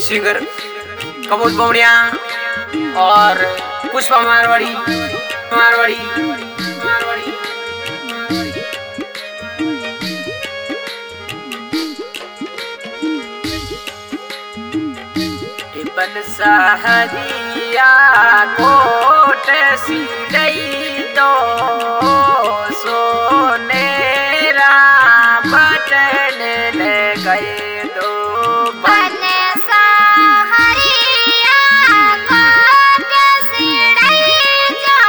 Singer Kamod बमड़िया और पुष्पा मारवाड़ी मारवाड़ी मारवाड़ी बन Sahariya coat सिलई दो सोनेरा बटन ले गए दो बन सहरिया कोट सिलई दो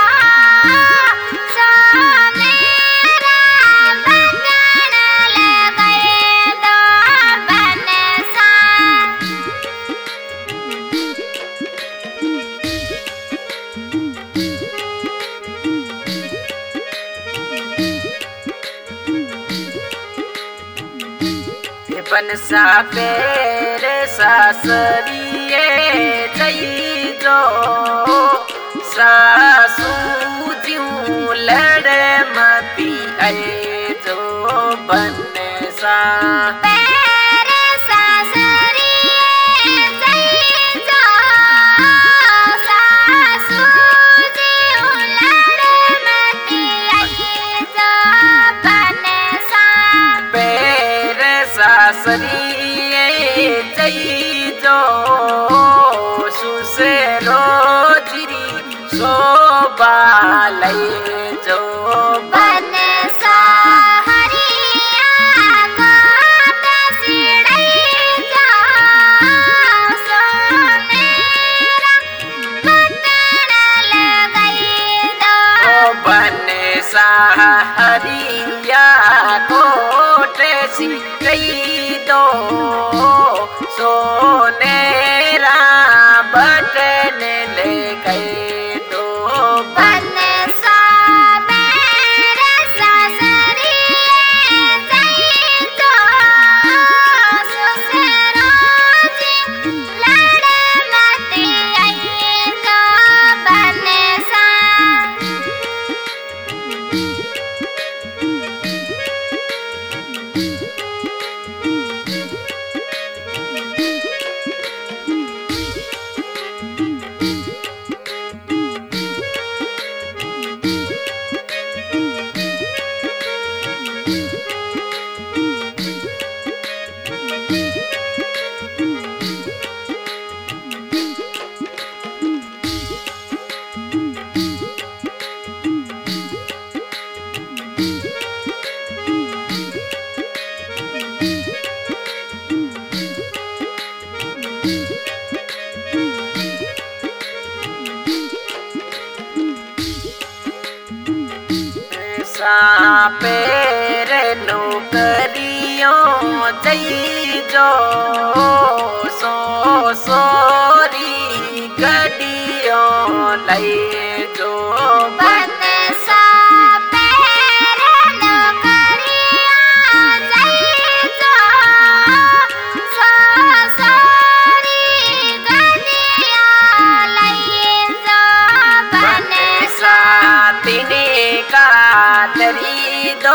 सोनेरा बटन ले गए दो बन बनसा पेरे सासरिए जई जो सासू ज्यों लड़े मती आए जो बनसा पेरे सासरिए जई जो सासू ज्यों लड़े मती आए जो बनसा पेरे सासरिए जई जो सुसेरो जिरी शोभा लई जो बन सहरिया कोट सिलई जो सोनेरा बटन ले गए दो बन सहरिया कोट सिलई दो सोनेरा बटन ले गए दो बन पेरे सासरिए जई जो सुसेरो जी लड़े मती आए जो बन पेरे नौकरियों जई जो सोरी गडियों लई जो बन पेरे नौकरिया जई जो सोरी गडिया लई जो बन तिने का दरी दो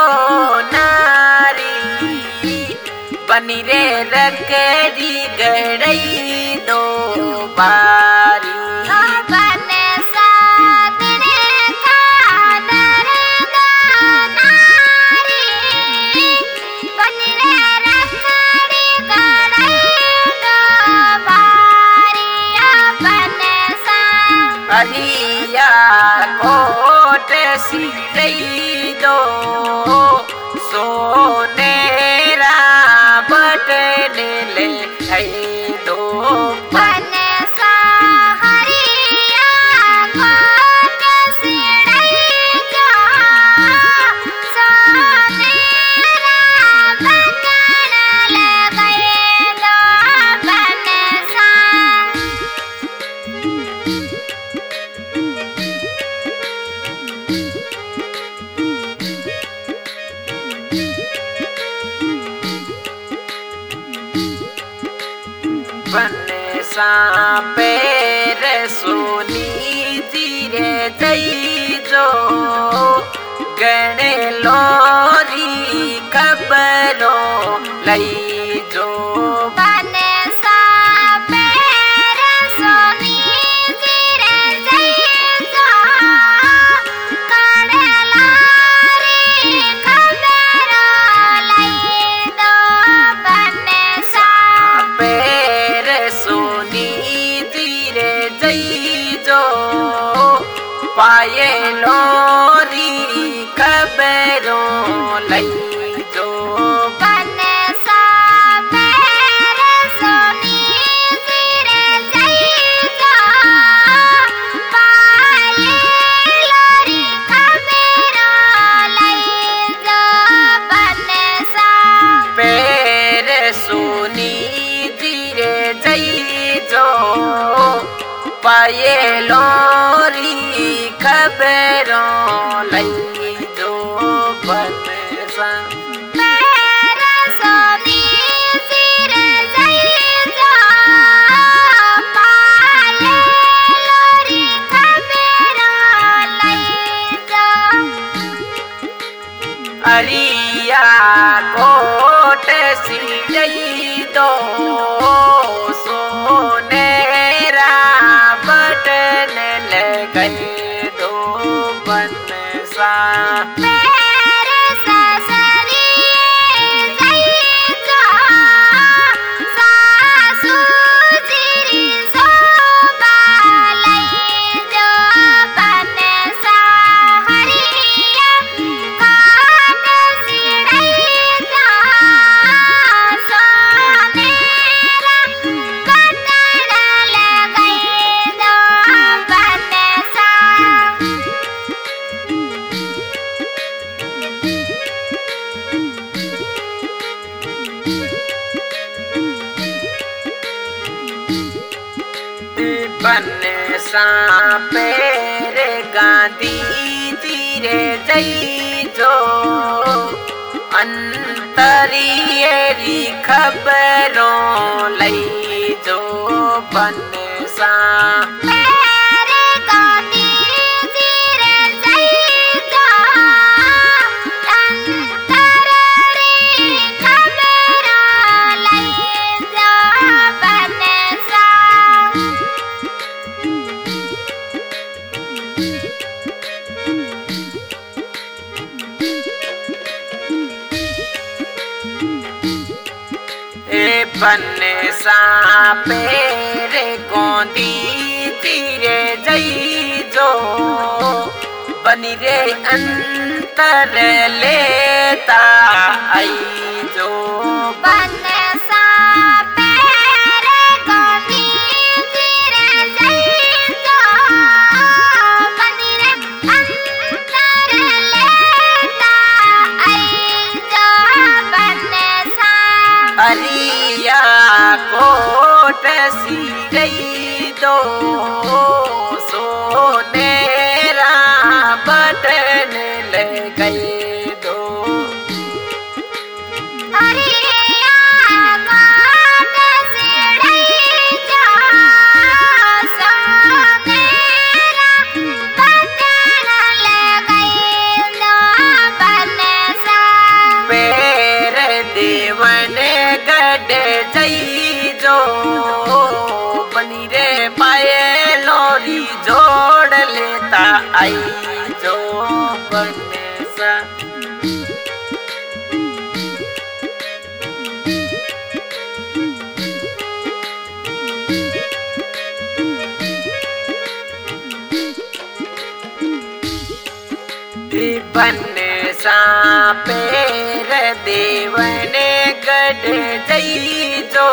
नारी बनी रे रकड़ी गड़ई दो बारी बन तेरे कादर दो नारी बन रे रखड़ी गड़ई दो बारिया बन अलिया कोट सिलई दो सोनेरा बटन ले गए दो बन सहरिया कोट सिलई जो सोनेरा बटन ले गए दो बन बनसा पेरे सोनी जीरे जई जो गणे लोरी कबरो लई जो बन सा पे लोरी खबरों लई जो बन सा मेरे सोनी सिरे जई जो पाए लोरी खबरों लई जो बन सा पैर सोनी धीरे जई जो पाए लोरी खबरों लई जो बन सा मेरे सोनी सिरे जई जो पाए लोरी खबरों लई जो अरिया कोट सिलई दो सोनेरा बटन लगाई दो बन सा मेरे ससुरी जई जो सासू जिरी शोभा लई जो बन सा हरिया कान सिड़ई जो सोनेरा बटन लगाई दो बन सा बन सा पैर गांधी धीरे जई जो अंतरियरी खबरों लई जो बन सा मेरे गांधी जिरे जई जो अंतररी खबरों लई जो बन सा ए बन सा पैर गोंदी धीरे जई जो बनी रे अंतर लेता आई जो बन सा मेरे गांधी जिरे जई जो बनी रे अंतर लेता आई जो बन सा अरिया कोट सिरई दो सोनेरा बटन लगाई दो हरिया कान सिड़ई जो सोनेरा बटन लगाई दो बन सा पैर देवन गड जई जो बनी रे पाए लोरी जोड़ लेता आई जो बन सा बन सा पैर देवन गड जई जो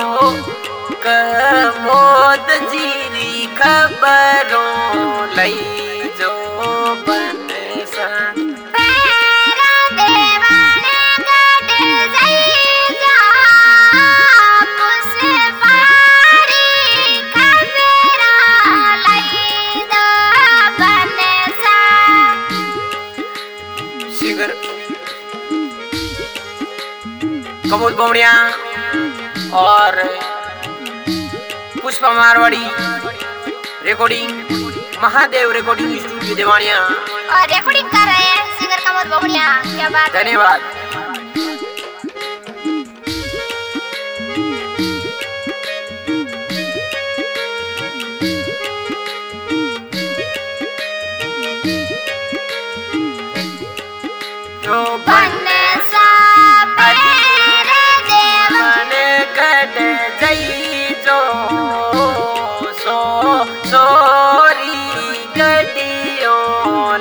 कमोद जीरी खबरों लई जो बन सा पैरा देवान गड जई जो पुष्पारी खबरों लई दो बन सा सिंगर कमोद बोमड़िया और Pushpa Marwari recording Mahadev recording studio Devaniya और रिकॉर्डिंग कर रहे हैं सिंगर कमोद बहुड़िया। क्या बात है। धन्यवाद। तो बन सा पैरे देवन गड जई जो सो सोरी गडियो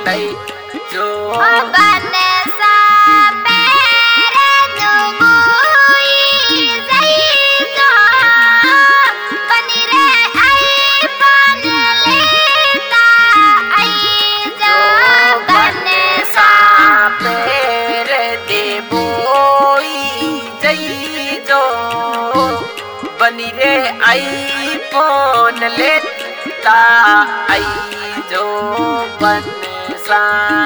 बनी रे आईफोन लेता आई जो बने सा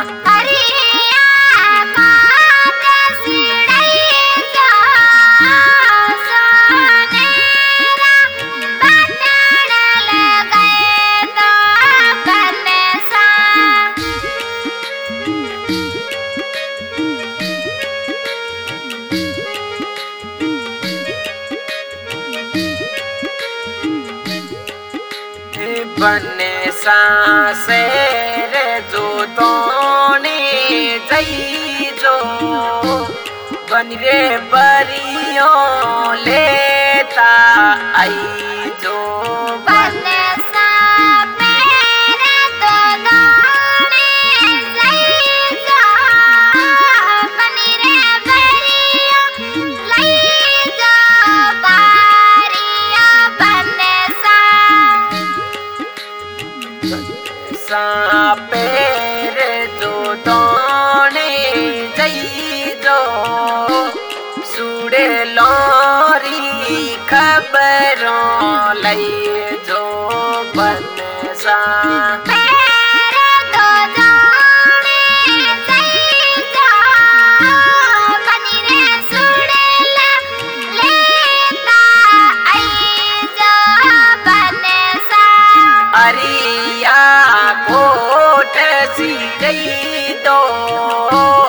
बने से रे जो तोने जई जो बन रे बरियो लेता आई जो बने सा मेरे तो दोने जई जो बनी रे बरियो लई जो बारिया बने सा पेरे जो तोने जई जो सुड़े लोरी खबरों लई जो बन सा अरिया कोट सी गई दो